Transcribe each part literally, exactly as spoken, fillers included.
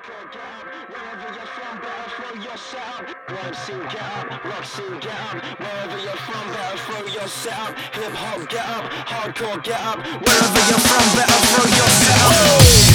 Hardcore, get up. Wherever you're from, better throw yourself. Rhyme scene, get up. Rock scene, get up. Wherever you're from, better throw yourself. Hip hop, get up. Hardcore, get up. Wherever you're from, better throw yourself. Oh!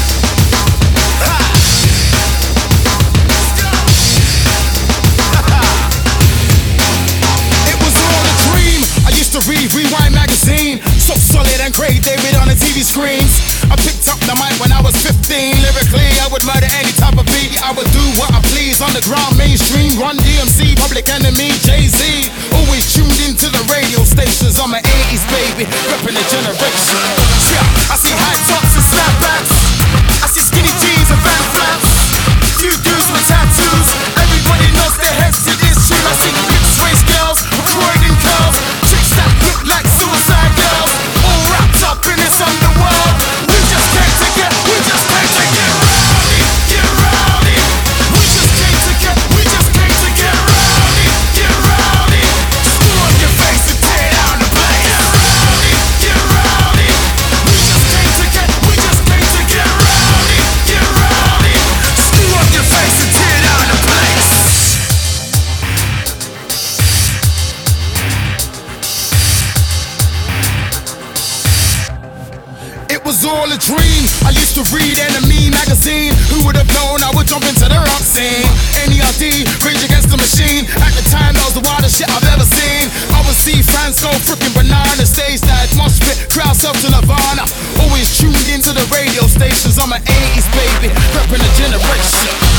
Read Rewind magazine, so solid and great, David on the T V screens. I picked up the mic when I was fifteen. Lyrically, I would murder any type of beat. I would do what I please, underground, mainstream. Run D M C, Public Enemy, Jay-Z. Always tuned into the radio stations. I'm an eighties baby, repping the generation. Yeah, I see high tops and snapbacks. I see skinny jeans and van flaps. Few dudes with tattoos. Everybody knows their heads to this tune. I see mixed race girls with Freudian curls. Chicks that look like suicide girls. All wrapped up in this underworld. We just came to get, we just came to get rowdy, get rowdy. We just came to get, we just came to get rowdy, get rowdy. Screw up your face and tear down the place. Get rowdy, get rowdy. We just came to get, we just came to get rowdy, get rowdy. Screw up your face and tear down the place. It was all a dream. I used to read Enemy magazine. Who would have known I would jump into the rock scene? N E R D, Rage Against the Machine. At the time, that was the wildest shit I've ever seen. I would see fans go freaking banana. Stage that mosh pit, crowd self to Nirvana. Always tuned into the radio stations. I'm an eighties baby, repping a generation.